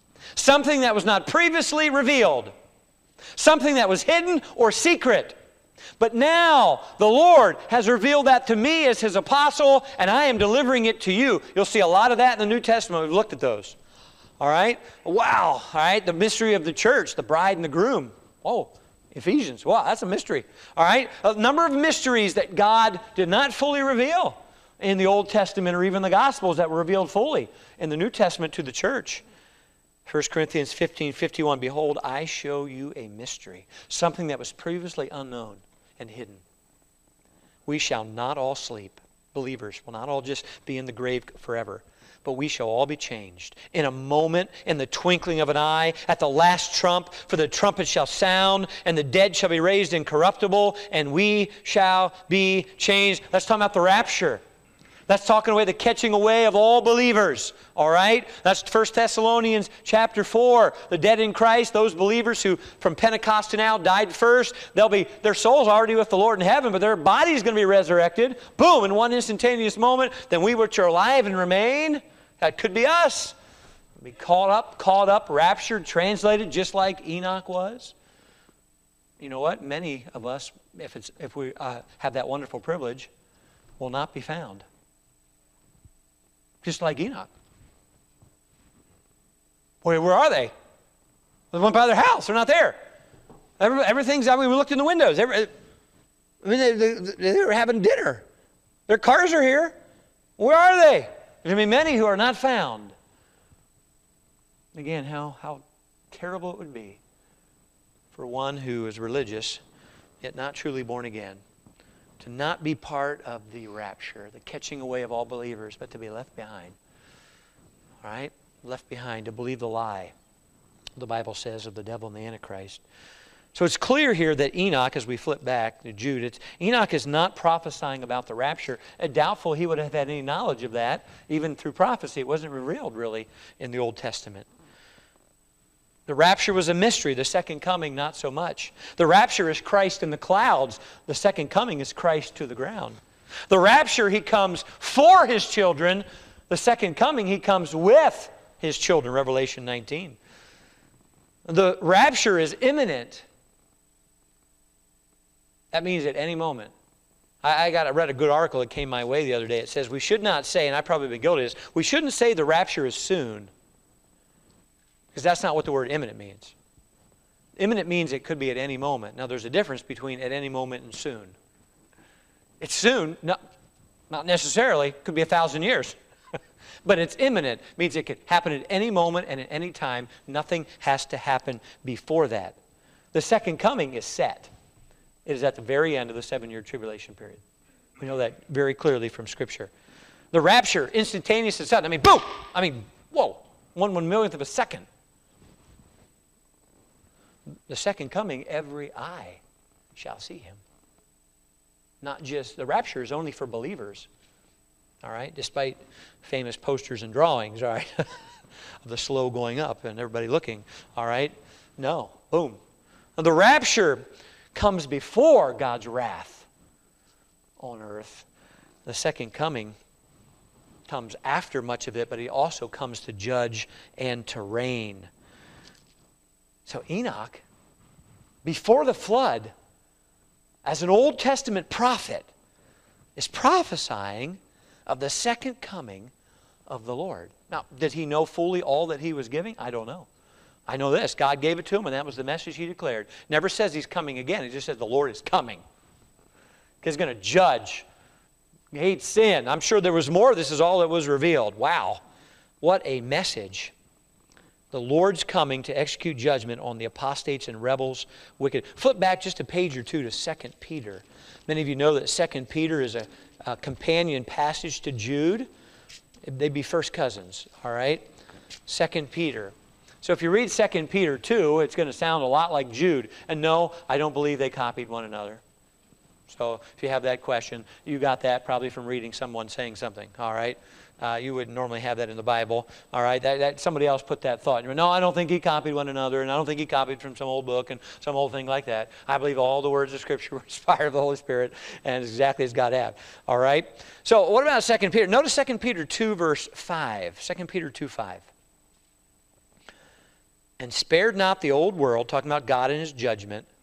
Something that was not previously revealed. Something that was hidden or secret. But now the Lord has revealed that to me as His apostle, and I am delivering it to you. You'll see a lot of that in the New Testament. We've looked at those. All right? Wow. All right? The mystery of the church, the bride and the groom. Oh, Ephesians. Wow, that's a mystery. All right? A number of mysteries that God did not fully reveal in the Old Testament or even the Gospels that were revealed fully in the New Testament to the church. 1 Corinthians 15:51, behold, I show you a mystery, something that was previously unknown and hidden. We shall not all sleep. Believers will not all just be in the grave forever, but we shall all be changed in a moment, in the twinkling of an eye, at the last trump, for the trumpet shall sound, and the dead shall be raised incorruptible, and we shall be changed. That's talking about the rapture. That's talking away the catching away of all believers. All right? That's 1 Thessalonians chapter 4. The dead in Christ, those believers who from Pentecost to now died first, their souls already with the Lord in heaven, but their body's going to be resurrected. Boom, in one instantaneous moment. Then we which are alive and remain, that could be us. Be caught up, raptured, translated, just like Enoch was. You know what? Many of us, if we have that wonderful privilege, will not be found. Just like Enoch. Where are they? They went by their house. They're not there. Everything's, we looked in the windows. They were having dinner. Their cars are here. Where are they? There's going to be many who are not found. Again, how terrible it would be for one who is religious, yet not truly born again, to not be part of the rapture, the catching away of all believers, but to be left behind. All right? Left behind to believe the lie, the Bible says, of the devil and the Antichrist. So it's clear here that Enoch, as we flip back to Jude, Enoch is not prophesying about the rapture. Doubtful he would have had any knowledge of that, even through prophecy. It wasn't revealed, really, in the Old Testament. The rapture was a mystery. The second coming, not so much. The rapture is Christ in the clouds. The second coming is Christ to the ground. The rapture, He comes for His children. The second coming, He comes with His children. Revelation 19. The rapture is imminent. That means at any moment. I read a good article that came my way the other day. It says we should not say, and I've probably been guilty of this, we shouldn't say the rapture is soon. Because that's not what the word imminent means. Imminent means it could be at any moment. Now, there's a difference between at any moment and soon. It's soon, not necessarily, could be 1,000 years. But it's imminent, means it could happen at any moment and at any time. Nothing has to happen before that. The second coming is set. It is at the very end of the 7-year tribulation period. We know that very clearly from Scripture. The rapture, instantaneous and sudden. Boom! Whoa! 1/1,000,000th of a second. The second coming, every eye shall see Him. Not just, the rapture is only for believers. All right? Despite famous posters and drawings, all right? of the slow going up and everybody looking. All right? No. Boom. Now, the rapture comes before God's wrath on earth. The second coming comes after much of it, but He also comes to judge and to reign. So Enoch, before the flood, as an Old Testament prophet, is prophesying of the second coming of the Lord. Now, did he know fully all that he was giving? I don't know. I know this. God gave it to him, and that was the message He declared. Never says He's coming again. He just says the Lord is coming. He's going to judge. He hates sin. I'm sure there was more. This is all that was revealed. Wow. What a message. The Lord's coming to execute judgment on the apostates and rebels, wicked. Flip back just a page or two to 2 Peter. Many of you know that 2 Peter is a companion passage to Jude. They'd be first cousins, all right? 2 Peter. So if you read 2 Peter 2, it's going to sound a lot like Jude. And no, I don't believe they copied one another. So if you have that question, you got that probably from reading someone saying something, all right? You wouldn't normally have that in the Bible, all right? That somebody else put that thought. No, I don't think he copied one another, and I don't think he copied from some old book and some old thing like that. I believe all the words of Scripture were inspired of the Holy Spirit and exactly as God had, all right? So what about 2 Peter? Notice 2 Peter 2, verse 5. 2 Peter 2, 5. And spared not the old world, talking about God and His judgment,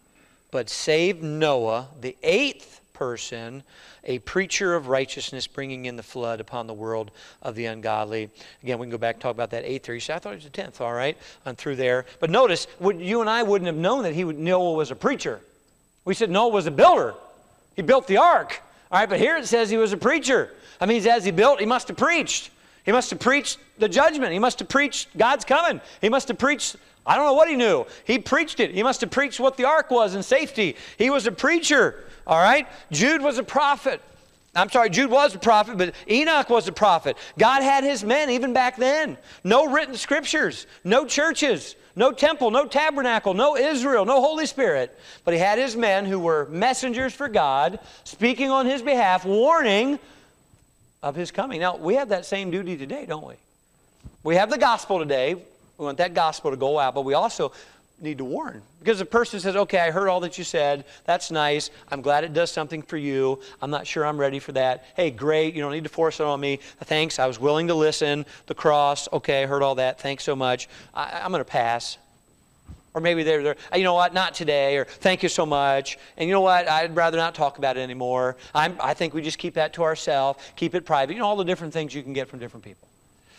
but saved Noah, the eighth person, a preacher of righteousness, bringing in the flood upon the world of the ungodly. Again, we can go back and talk about that eighth there. You say, I thought it was the 10th, all right, on through there. But notice, you and I wouldn't have known that Noah was a preacher. We said Noah was a builder. He built the ark. All right, but here it says he was a preacher. That means as he built, he must have preached. He must have preached the judgment. He must have preached God's coming. He must have preached, I don't know what he knew. He preached it. He must have preached what the ark was and safety. He was a preacher. All right? Jude was a prophet. Jude was a prophet, but Enoch was a prophet. God had his men even back then. No written scriptures, no churches, no temple, no tabernacle, no Israel, no Holy Spirit. But he had his men who were messengers for God, speaking on his behalf, warning of his coming. Now, we have that same duty today, don't we? We have the gospel today. We want that gospel to go out, but we also need to warn. Because if a person says, okay, I heard all that you said. That's nice. I'm glad it does something for you. I'm not sure I'm ready for that. Hey, great. You don't need to force it on me. Thanks. I was willing to listen. The cross. Okay, I heard all that. Thanks so much. I'm going to pass. Or maybe they're, you know what, not today. Or thank you so much. And you know what, I'd rather not talk about it anymore. I think we just keep that to ourselves. Keep it private. You know, all the different things you can get from different people.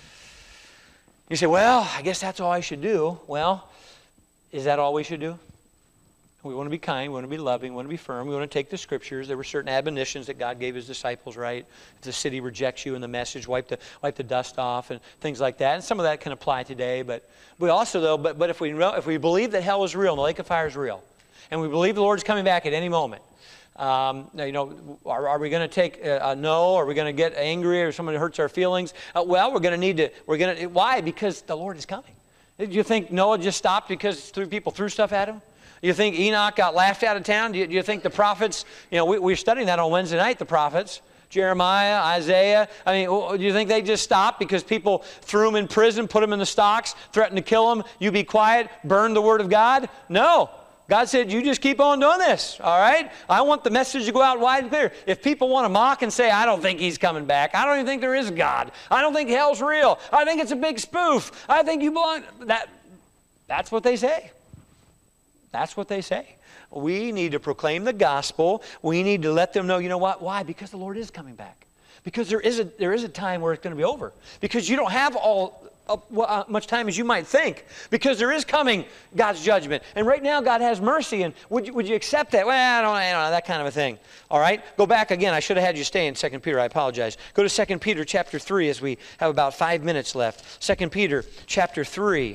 You say, well, I guess that's all I should do. Well, is that all we should do? We want to be kind, we want to be loving, we want to be firm, we want to take the scriptures. There were certain admonitions that God gave his disciples, right? If the city rejects you in the message, wipe the dust off and things like that. And some of that can apply today. But we also, though, but if we believe that hell is real and the lake of fire is real, and we believe the Lord's coming back at any moment, are we going to take a no? Are we going to get angry or somebody hurts our feelings? Well, we're going to need to, why? Because the Lord is coming. Did you think Noah just stopped because people threw stuff at him? You think Enoch got laughed out of town? Do you think the prophets, we're studying that on Wednesday night, the prophets, Jeremiah, Isaiah. I mean, do you think they just stopped because people threw them in prison, put them in the stocks, threatened to kill them? You be quiet, burn the word of God? No. God said, you just keep on doing this, all right? I want the message to go out wide and clear. If people want to mock and say, I don't think he's coming back. I don't even think there is a God. I don't think hell's real. I think it's a big spoof. I think you belong. That's what they say. That's what they say. We need to proclaim the gospel. We need to let them know, you know what? Why? Because the Lord is coming back. Because there is a time where it's going to be over. Because you don't have much time as you might think, because there is coming God's judgment. And right now God has mercy, and would you accept that? Well, I don't know, that kind of a thing. All right? Go back again. I should have had you stay in 2 Peter. I apologize. Go to 2 Peter chapter 3 as we have about 5 minutes left. 2 Peter chapter 3.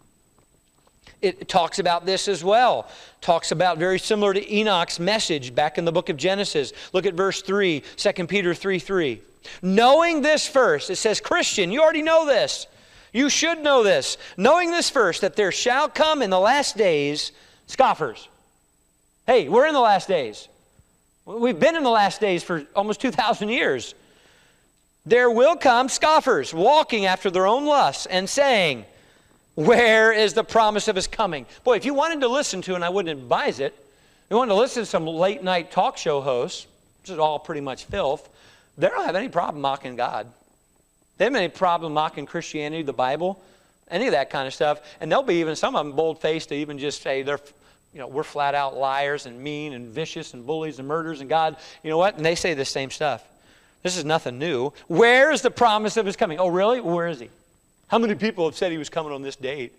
It talks about this as well. Talks about very similar to Enoch's message back in the book of Genesis. Look at verse 3, 2 Peter 3:3. Knowing this first, it says, Christian, you already know this. You should know this. Knowing this first, that there shall come in the last days scoffers. Hey, we're in the last days. We've been in the last days for almost 2,000 years. There will come scoffers, walking after their own lusts, and saying, where is the promise of his coming? Boy, if you wanted to listen to, and I wouldn't advise it, you wanted to listen to some late night talk show hosts, which is all pretty much filth, they don't have any problem mocking God. They have any problem mocking Christianity, the Bible, any of that kind of stuff. And they'll be even, some of them bold-faced to even just say we're flat out liars and mean and vicious and bullies and murderers, and God, you know what? And they say the same stuff. This is nothing new. Where is the promise of his coming? Oh, really? Where is he? How many people have said he was coming on this date?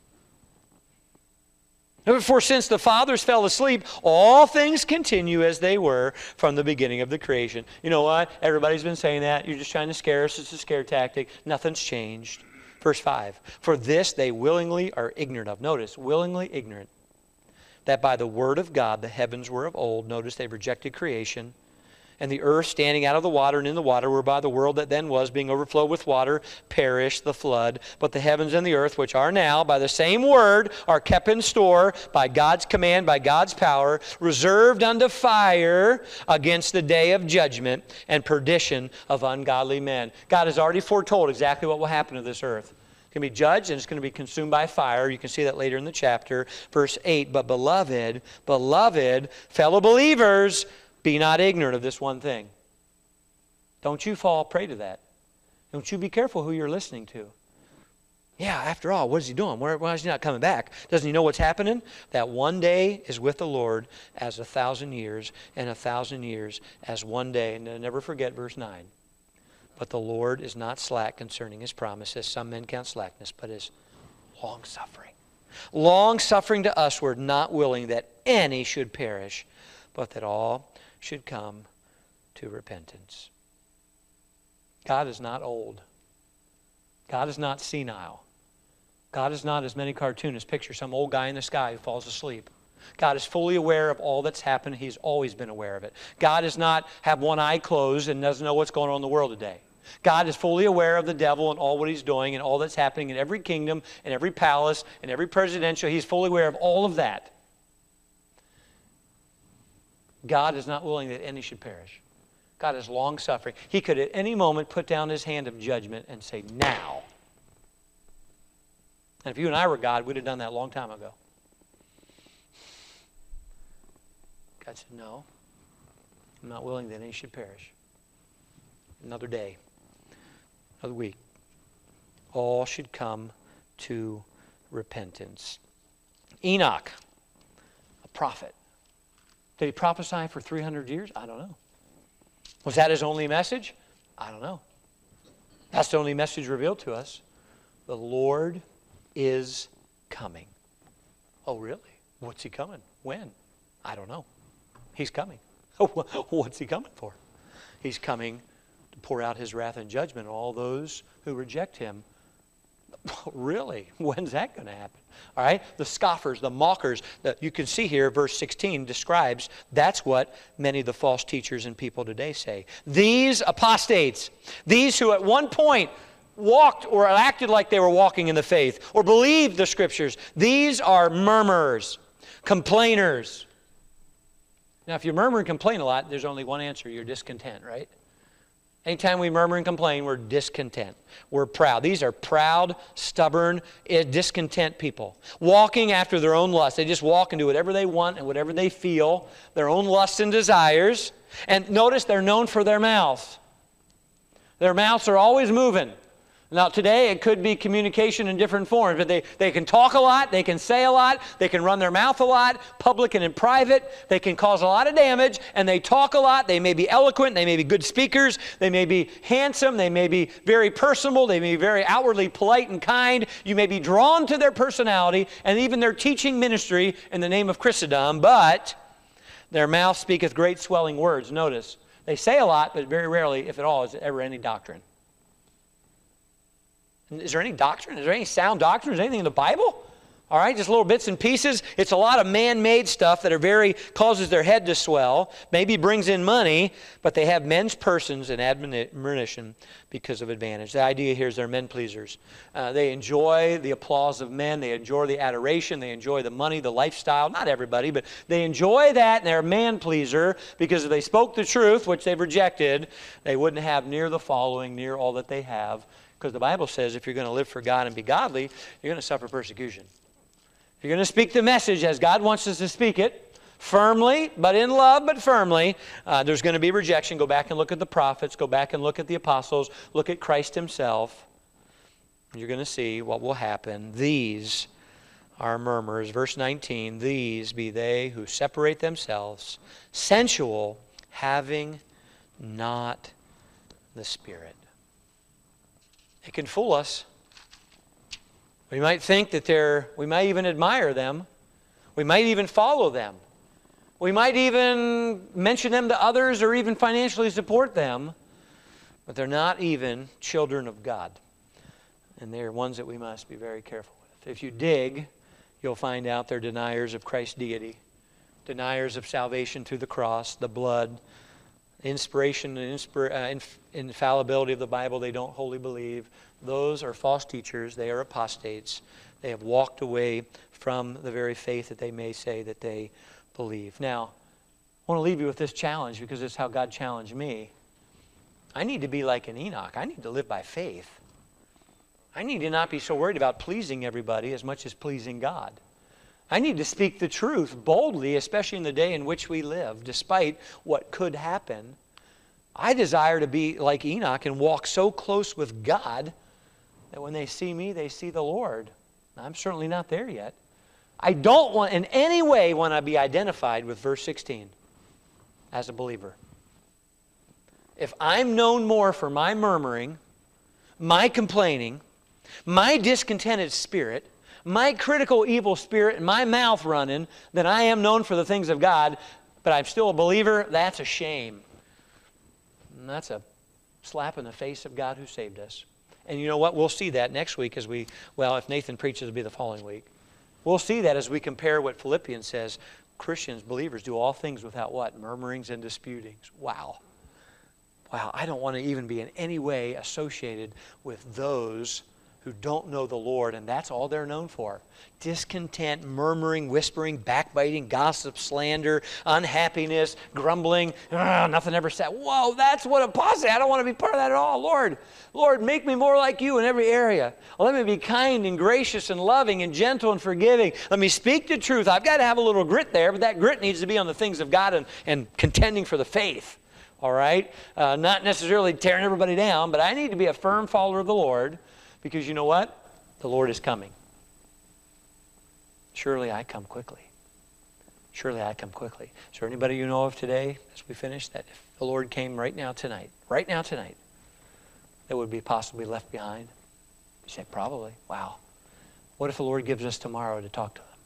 For since the fathers fell asleep, all things continue as they were from the beginning of the creation. You know what? Everybody's been saying that. You're just trying to scare us. It's a scare tactic. Nothing's changed. Verse 5. For this they willingly are ignorant of. Notice, willingly ignorant. That by the word of God the heavens were of old. Notice they rejected creation. And the earth standing out of the water and in the water, whereby the world that then was, being overflowed with water, perished the flood. But the heavens and the earth, which are now, by the same word, are kept in store by God's command, by God's power, reserved unto fire against the day of judgment and perdition of ungodly men. God has already foretold exactly what will happen to this earth. It's going to be judged and it's going to be consumed by fire. You can see that later in the chapter. Verse 8, but beloved, fellow believers, be not ignorant of this one thing. Don't you fall prey to that. Don't you be careful who you're listening to. Yeah, after all, what is he doing? Why is he not coming back? Doesn't he know what's happening? That one day is with the Lord as 1,000 years, and 1,000 years as one day. And never forget verse 9. But the Lord is not slack concerning his promises. Some men count slackness, but is long-suffering. Long-suffering to usward, not willing that any should perish, but that all should come to repentance. God is not old. God is not senile. God is not, as many cartoonists picture, some old guy in the sky who falls asleep. God is fully aware of all that's happened. He's always been aware of it. God does not have one eye closed and doesn't know what's going on in the world today. God is fully aware of the devil and all what he's doing and all that's happening in every kingdom, in every palace, in every presidential. He's fully aware of all of that. God is not willing that any should perish. God is long-suffering. He could at any moment put down his hand of judgment and say, now. And if you and I were God, we'd have done that a long time ago. God said, no, I'm not willing that any should perish. Another day, another week. All should come to repentance. Enoch, a prophet. Did he prophesy for 300 years? I don't know. Was that his only message? I don't know. That's the only message revealed to us. The Lord is coming. Oh, really? What's he coming? When? I don't know. He's coming. What's he coming for? He's coming to pour out his wrath and judgment on all those who reject him. Really? When's that going to happen? All right? The scoffers, the mockers, that you can see here, verse 16 describes, that's what many of the false teachers and people today say. These apostates, these who at one point walked or acted like they were walking in the faith or believed the Scriptures, these are murmurers, complainers. Now, if you murmur and complain a lot, there's only one answer. You're discontent, right? Anytime we murmur and complain, we're discontent. We're proud. These are proud, stubborn, discontent people. Walking after their own lust. They just walk and do whatever they want and whatever they feel. Their own lusts and desires. And notice they're known for their mouths. Their mouths are always moving. Now today it could be communication in different forms, but they can talk a lot, they can say a lot, they can run their mouth a lot, public and in private. They can cause a lot of damage, and they talk a lot. They may be eloquent, they may be good speakers, they may be handsome, they may be very personable, they may be very outwardly polite and kind. You may be drawn to their personality and even their teaching ministry in the name of Christendom, but their mouth speaketh great swelling words. Notice, they say a lot, but very rarely, if at all, is it ever any doctrine. Is there any doctrine? Is there any sound doctrine? Is there anything in the Bible? All right, just little bits and pieces. It's a lot of man-made stuff that causes their head to swell, maybe brings in money, but they have men's persons and admonition because of advantage. The idea here is they're men pleasers. They enjoy the applause of men. They enjoy the adoration. They enjoy the money, the lifestyle. Not everybody, but they enjoy that, and they're a man pleaser because if they spoke the truth, which they've rejected, they wouldn't have near the following, near all that they have. Because the Bible says if you're going to live for God and be godly, you're going to suffer persecution. If you're going to speak the message as God wants us to speak it, firmly, but in love, but firmly, there's going to be rejection. Go back and look at the prophets. Go back and look at the apostles. Look at Christ himself. You're going to see what will happen. These are murmurers. Verse 19, these be they who separate themselves, sensual, having not the Spirit. It can fool us. We might think that we might even admire them. We might even follow them. We might even mention them to others or even financially support them. But they're not even children of God. And they're ones that we must be very careful with. If you dig, you'll find out they're deniers of Christ's deity, deniers of salvation through the cross, the blood, inspiration and infallibility of the Bible they don't wholly believe. Those are false teachers. They are apostates. They have walked away from the very faith that they may say that they believe. Now, I want to leave you with this challenge because it's how God challenged me. I need to be like an Enoch. I need to live by faith. I need to not be so worried about pleasing everybody as much as pleasing God. I need to speak the truth boldly, especially in the day in which we live, despite what could happen. I desire to be like Enoch and walk so close with God that when they see me, they see the Lord. I'm certainly not there yet. I don't want in any way want to be identified with verse 16 as a believer. If I'm known more for my murmuring, my complaining, my discontented spirit, my critical evil spirit, and my mouth running, than I am known for the things of God, but I'm still a believer, that's a shame. And that's a slap in the face of God who saved us. And you know what? We'll see that next week as if Nathan preaches, it'll be the following week. We'll see that as we compare what Philippians says. Christians, believers, do all things without what? Murmurings and disputings. Wow. Wow, I don't want to even be in any way associated with those who don't know the Lord, and that's all they're known for. Discontent, murmuring, whispering, backbiting, gossip, slander, unhappiness, grumbling, nothing ever said. Whoa, that's what apostasy. I don't want to be part of that at all. Lord, make me more like you in every area. Let me be kind and gracious and loving and gentle and forgiving. Let me speak the truth. I've got to have a little grit there, but that grit needs to be on the things of God and contending for the faith. All right? Not necessarily tearing everybody down, but I need to be a firm follower of the Lord. Because you know what? The Lord is coming. Surely I come quickly. Surely I come quickly. Is there anybody you know of today, as we finish, that if the Lord came right now tonight, that would be possibly left behind? You say, probably. Wow. What if the Lord gives us tomorrow to talk to them?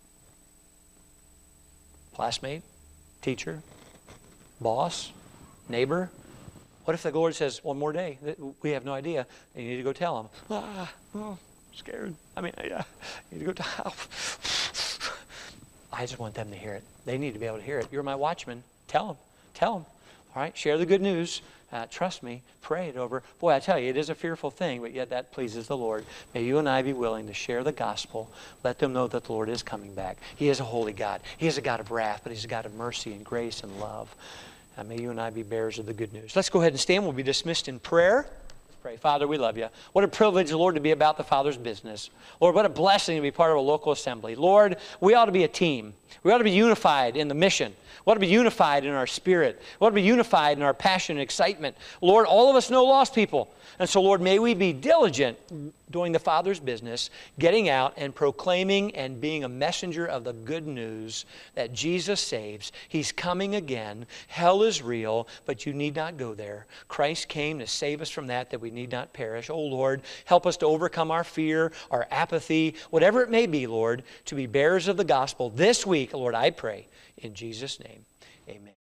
Classmate? Teacher? Boss? Neighbor? What if the Lord says, one more day? We have no idea. And you need to go tell them. I'm scared. I need to go tell. I just want them to hear it. They need to be able to hear it. You're my watchman. Tell them. All right? Share the good news. Trust me. Pray it over. Boy, I tell you, it is a fearful thing, but yet that pleases the Lord. May you and I be willing to share the gospel. Let them know that the Lord is coming back. He is a holy God. He is a God of wrath, but He's a God of mercy and grace and love. May you and I be bearers of the good news. Let's go ahead and stand. We'll be dismissed in prayer. Let's pray. Father, we love you. What a privilege, Lord, to be about the Father's business. Lord, what a blessing to be part of a local assembly. Lord, we ought to be a team. We ought to be unified in the mission. We ought to be unified in our spirit. We ought to be unified in our passion and excitement. Lord, all of us know lost people. And so, Lord, may we be diligent doing the Father's business, getting out and proclaiming and being a messenger of the good news that Jesus saves. He's coming again. Hell is real, but you need not go there. Christ came to save us from that we need not perish. Oh, Lord, help us to overcome our fear, our apathy, whatever it may be, Lord, to be bearers of the gospel this week, Lord, I pray. In Jesus' name, amen.